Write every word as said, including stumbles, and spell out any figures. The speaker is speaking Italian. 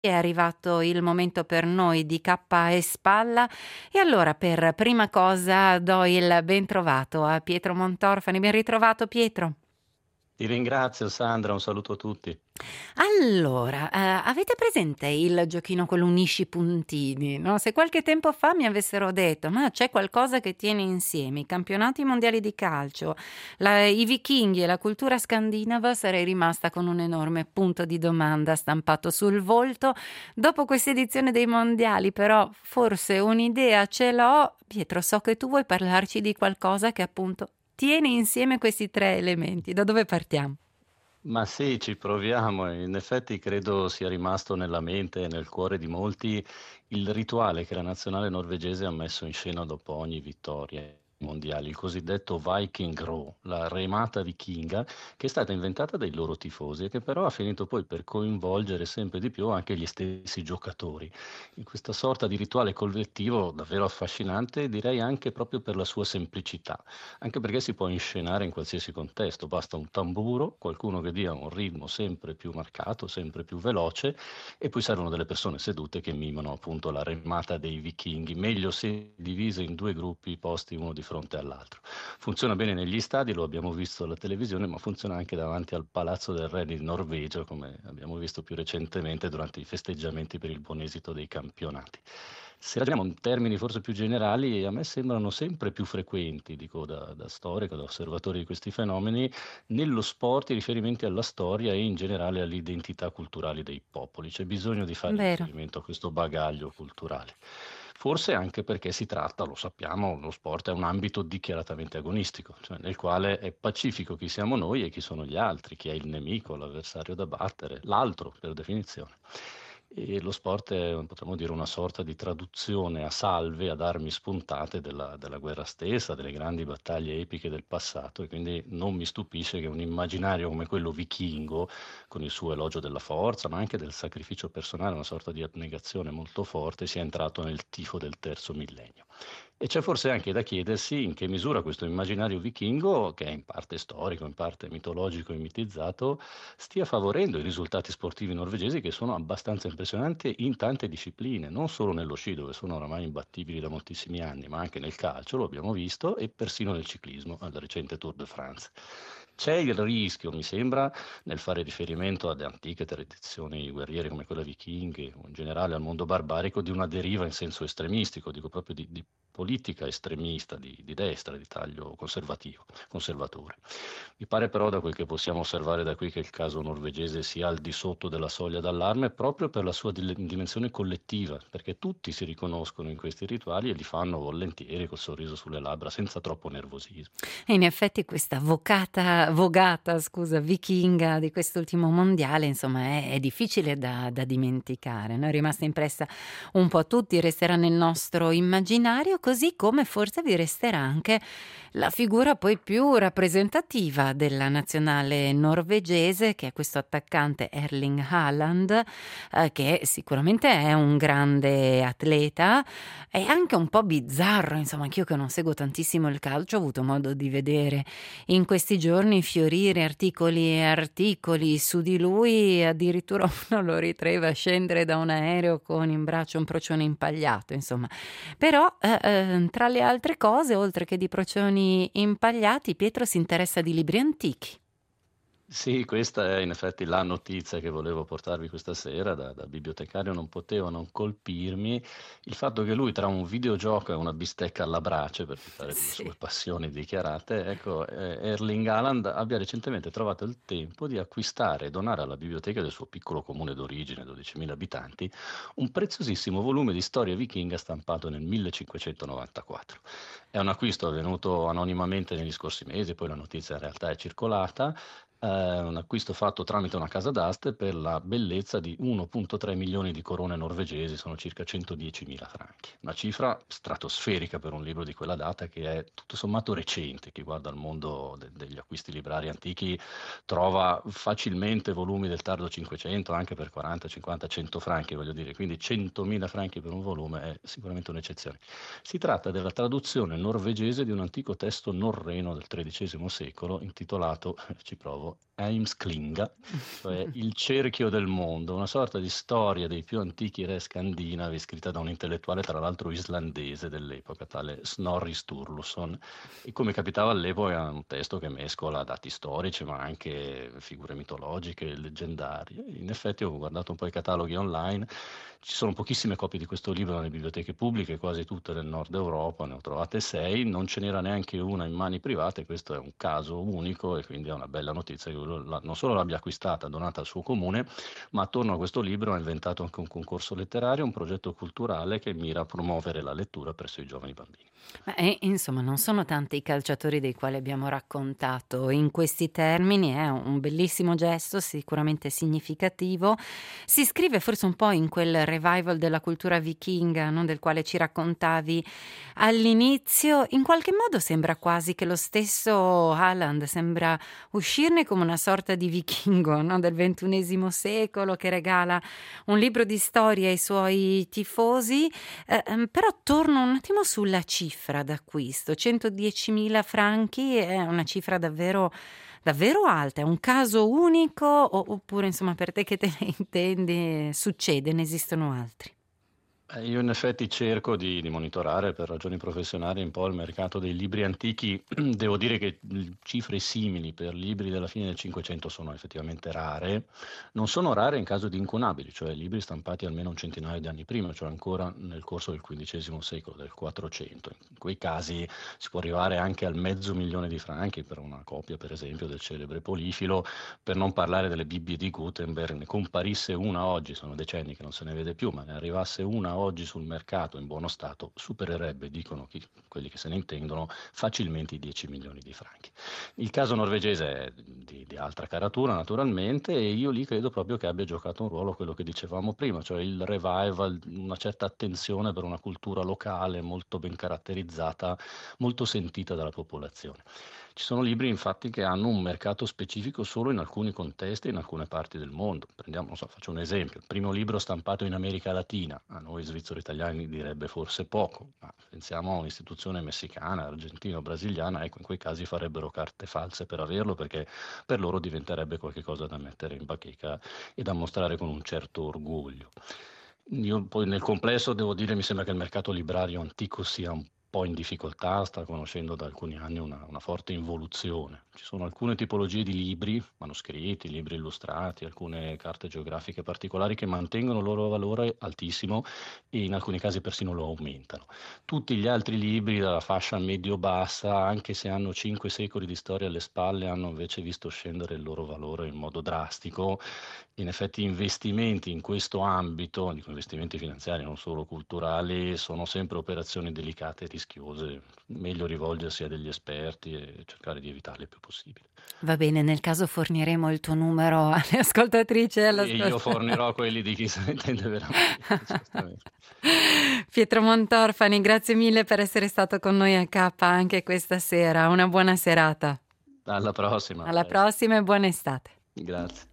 è arrivato il momento per noi di cappa e spalla e allora per prima cosa do il bentrovato a Pietro Montorfani. Ben ritrovato Pietro. Ti ringrazio Sandra, un saluto a tutti. Allora, ehm, avete presente il giochino con l'unisci puntini, no, se qualche tempo fa mi avessero detto: "Ma c'è qualcosa che tiene insieme i campionati mondiali di calcio, la i vichinghi e la cultura scandinava", sarei rimasta con un enorme punto di domanda stampato sul volto. Dopo questa edizione dei mondiali però forse un'idea ce l'ho. Pietro, so che tu vuoi parlarci di qualcosa che appunto tiene insieme questi tre elementi. Da dove partiamo? Ma sì, ci proviamo e in effetti credo sia rimasto nella mente e nel cuore di molti il rituale che la nazionale norvegese ha messo in scena dopo ogni vittoria mondiali, il cosiddetto Viking Row, la remata vichinga che è stata inventata dai loro tifosi e che però ha finito poi per coinvolgere sempre di più anche gli stessi giocatori. In questa sorta di rituale collettivo davvero affascinante, direi anche proprio per la sua semplicità. Anche perché si può inscenare in qualsiasi contesto, basta un tamburo, qualcuno che dia un ritmo sempre più marcato, sempre più veloce e poi servono delle persone sedute che mimano appunto la remata dei vichinghi, meglio se divise in due gruppi posti uno di fronte all'altro. Funziona bene negli stadi, lo abbiamo visto alla televisione, ma funziona anche davanti al Palazzo del Re di Norvegia, come abbiamo visto più recentemente durante i festeggiamenti per il buon esito dei campionati. Se ragioniamo in termini forse più generali, a me sembrano sempre più frequenti, dico da, da storico, da osservatore di questi fenomeni, nello sport i riferimenti alla storia e in generale alle identità culturali dei popoli. C'è bisogno di fare Vero. riferimento a questo bagaglio culturale. Forse anche perché si tratta, lo sappiamo, lo sport è un ambito dichiaratamente agonistico, cioè nel quale è pacifico chi siamo noi e chi sono gli altri, chi è il nemico, l'avversario da battere, l'altro per definizione. E lo sport è, potremmo dire, una sorta di traduzione a salve, ad armi spuntate della, della guerra stessa, delle grandi battaglie epiche del passato, e quindi non mi stupisce che un immaginario come quello vichingo, con il suo elogio della forza, ma anche del sacrificio personale, una sorta di abnegazione molto forte, sia entrato nel tifo del terzo millennio. E c'è forse anche da chiedersi in che misura questo immaginario vichingo, che è in parte storico, in parte mitologico e mitizzato, stia favorendo i risultati sportivi norvegesi che sono abbastanza impressionanti in tante discipline, non solo nello sci dove sono oramai imbattibili da moltissimi anni, ma anche nel calcio, lo abbiamo visto, e persino nel ciclismo, al recente Tour de France. C'è il rischio, mi sembra, nel fare riferimento ad antiche tradizioni guerriere come quella vichinghe o in generale al mondo barbarico, di una deriva in senso estremistico, dico proprio di, di politica estremista, di, di destra, di taglio conservativo, conservatore. Mi pare però, da quel che possiamo osservare da qui, che il caso norvegese sia al di sotto della soglia d'allarme proprio per la sua dile- dimensione collettiva, perché tutti si riconoscono in questi rituali e li fanno volentieri col sorriso sulle labbra, senza troppo nervosismo. E in effetti questa vocata vogata, scusa, vichinga di quest'ultimo mondiale, insomma, è è difficile da da dimenticare, no, è rimasta impressa un po' a tutti, resterà nel nostro immaginario, così come forse vi resterà anche la figura poi più rappresentativa della nazionale norvegese, che è questo attaccante Erling Haaland, ehm, che sicuramente è un grande atleta. È anche un po' bizzarro, insomma, anch'io che non seguo tantissimo il calcio ho avuto modo di vedere in questi giorni fiorire articoli e articoli su di lui, addirittura uno lo ritraeva scendere da un aereo con in braccio un procione impagliato, insomma. Però, eh, ehm, tra le altre cose, oltre che di procioni impagliati, Pietro si interessa di libri antichi. Sì, questa è in effetti la notizia che volevo portarvi questa sera. Da, da bibliotecario non poteva non colpirmi il fatto che lui, tra un videogioco e una bistecca alla brace, per citare due Sì. sue passioni dichiarate, ecco, eh, Erling Haaland abbia recentemente trovato il tempo di acquistare e donare alla biblioteca del suo piccolo comune d'origine, dodicimila abitanti, un preziosissimo volume di storia vichinga stampato nel millecinquecentonovantaquattro. È un acquisto avvenuto anonimamente negli scorsi mesi, poi la notizia in realtà è circolata. È un acquisto fatto tramite una casa d'aste per la bellezza di uno virgola tre milioni di corone norvegesi, sono circa centodiecimila franchi. Una cifra stratosferica per un libro di quella data, che è tutto sommato recente. Chi guarda il mondo de- degli acquisti librari antichi trova facilmente volumi del tardo cinquecento anche per quaranta, cinquanta, cento franchi, voglio dire, quindi centomila franchi per un volume è sicuramente un'eccezione. Si tratta della traduzione norvegese di un antico testo norreno del tredicesimo secolo intitolato, ci provo, chiamato Heimsklinga, cioè il cerchio del mondo, una sorta di storia dei più antichi re scandinavi scritta da un intellettuale tra l'altro islandese dell'epoca, tale Snorri Sturluson, e come capitava all'epoca è un testo che mescola dati storici ma anche figure mitologiche, leggendarie. In effetti ho guardato un po' i cataloghi online, ci sono pochissime copie di questo libro nelle biblioteche pubbliche, quasi tutte del nord Europa, ne ho trovate sei, non ce n'era neanche una in mani private, questo è un caso unico e quindi è una bella notizia che lui la- non solo l'abbia acquistata, donata al suo comune, ma attorno a questo libro ha inventato anche un concorso letterario, un progetto culturale che mira a promuovere la lettura presso i giovani bambini. Ma, eh, insomma, non sono tanti i calciatori dei quali abbiamo raccontato in questi termini, è un bellissimo gesto, sicuramente significativo. Si iscrive forse un po' in quel revival della cultura vichinga, no, del quale ci raccontavi all'inizio. In qualche modo sembra quasi che lo stesso Haaland sembra uscirne come una sorta di vichingo, no, del ventunesimo secolo che regala un libro di storia ai suoi tifosi. Eh, ehm, però torno un attimo sulla cifra d'acquisto, centodiecimila franchi è una cifra davvero, davvero alta, è un caso unico o- oppure insomma per te che te ne intendi succede, ne esistono altri? Eh, Io in effetti cerco di, di monitorare per ragioni professionali un po' il mercato dei libri antichi. Devo dire che mh, cifre simili per libri della fine del Cinquecento sono effettivamente rare. Non sono rare in caso di incunabili, cioè libri stampati almeno un centinaio di anni prima, cioè ancora nel corso del quindicesimo secolo, del Quattrocento. In quei casi si può arrivare anche al mezzo milione di franchi per una copia, per esempio, del celebre Polifilo, per non parlare delle Bibbie di Gutenberg. Ne comparisse una oggi, sono decenni che non se ne vede più, ma ne arrivasse una oggi sul mercato in buono stato, supererebbe, dicono chi- quelli che se ne intendono, facilmente i dieci milioni di franchi. Il caso norvegese è di, di altra caratura naturalmente, e io lì credo proprio che abbia giocato un ruolo quello che dicevamo prima, cioè il revival, una certa attenzione per una cultura locale molto ben caratterizzata, molto sentita dalla popolazione. Ci sono libri infatti che hanno un mercato specifico solo in alcuni contesti e in alcune parti del mondo. Prendiamo, non so, faccio un esempio, il primo libro stampato in America Latina, a noi svizzero-italiani direbbe forse poco, ma pensiamo a un'istituzione messicana, argentina o brasiliana, ecco, in quei casi farebbero carte false per averlo, perché per loro diventerebbe qualcosa da mettere in bacheca e da mostrare con un certo orgoglio. Io poi nel complesso devo dire, mi sembra che il mercato librario antico sia un po' in difficoltà, sta conoscendo da alcuni anni una, una forte involuzione. Ci sono alcune tipologie di libri, manoscritti, libri illustrati, alcune carte geografiche particolari che mantengono il loro valore altissimo e in alcuni casi persino lo aumentano. Tutti gli altri libri dalla fascia medio-bassa, anche se hanno cinque secoli di storia alle spalle, hanno invece visto scendere il loro valore in modo drastico. In effetti investimenti in questo ambito, dico investimenti finanziari, non solo culturali, sono sempre operazioni delicate e rischiose, meglio rivolgersi a degli esperti e cercare di evitarle il più possibile. Va bene, nel caso forniremo il tuo numero alle ascoltatrici e E io all'ascoltatore. fornirò quelli di chi se ne intende veramente, certamente. Pietro Montorfani, grazie mille per essere stato con noi a K anche questa sera. Una buona serata. Alla prossima, a Alla presto. prossima e buona estate. Grazie.